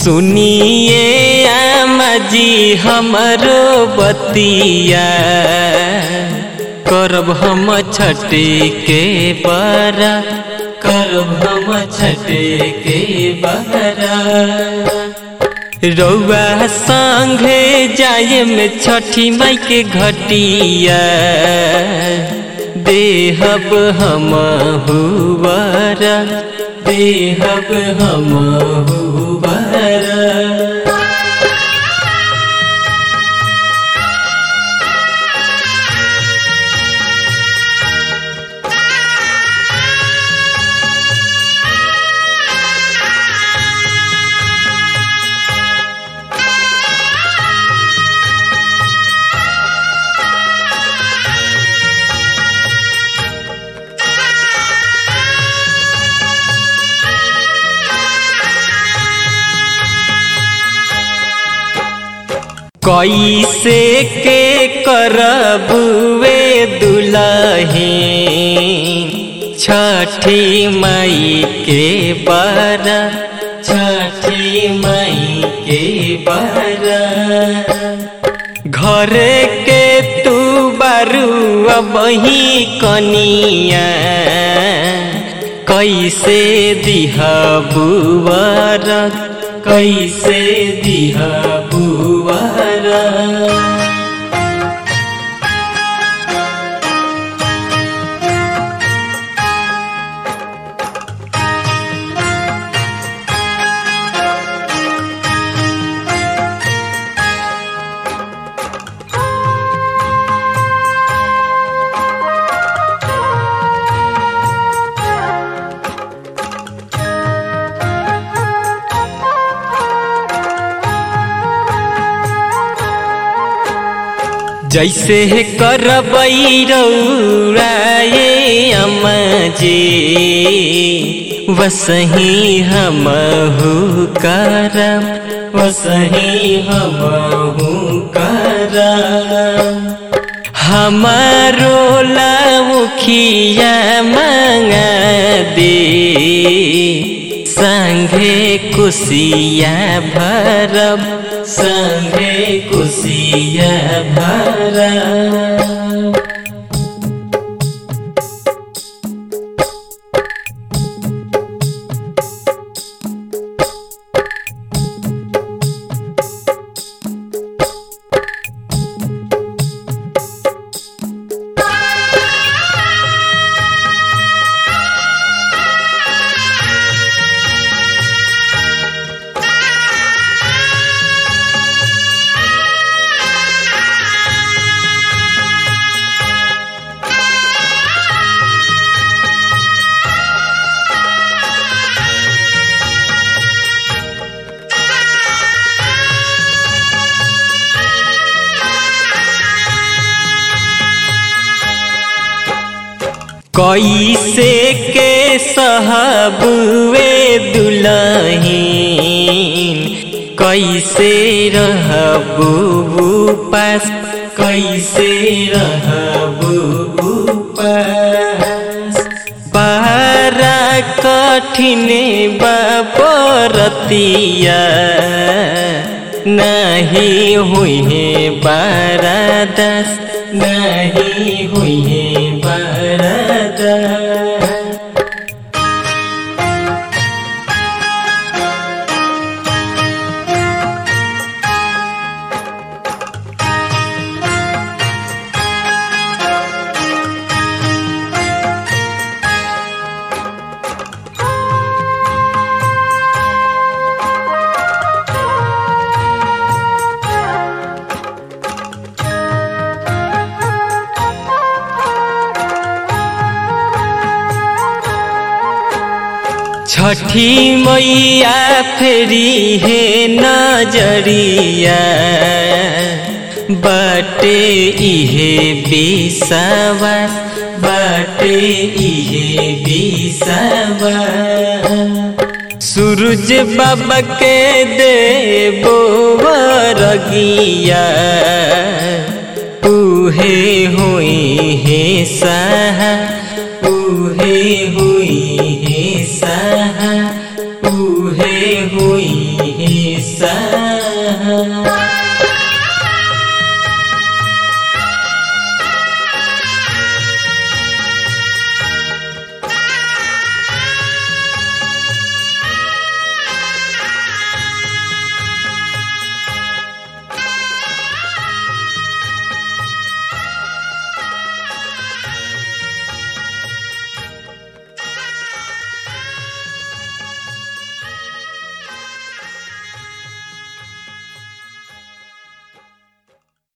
सुनिए आमा जी हमरो बतिया, करब हम छठी के बरा, करब हम छठी के बरा। रउआ संगे जाए में छठी माई के घटिया, देहब हम हुआरा, देहब हम हुआरा। कैसे के करबुए दुल्हन छठी माई के बरा, छठी माई के बरा। घर के तू बारू अबही कनिया, कैसे दिहबू वरत, कैसे दिहबू वरत। जैसे करबई रउराए अम्मा जी, वसही हमहु करब, वसही हमहु करब। हमारो लौखिया मांगा दे, संगे कुसिया भरब, संगे कुसिया भरब। कैसे के सहबुए दुल्हन, कैसे रहबू पास, कैसे रहबू पास। बड़ा कठिन बरतिया, नहीं हुई है बरदास, नहीं हुई है बरदास। छठी मैया फेरी है नजरिया, बाटे इहे बिसावास, बाटे इहे बिसावास। सूरज बाबा के देबो वरगिया, उहे हुई है सहा, उहे हुई है सहा, उहे उहे हुई सा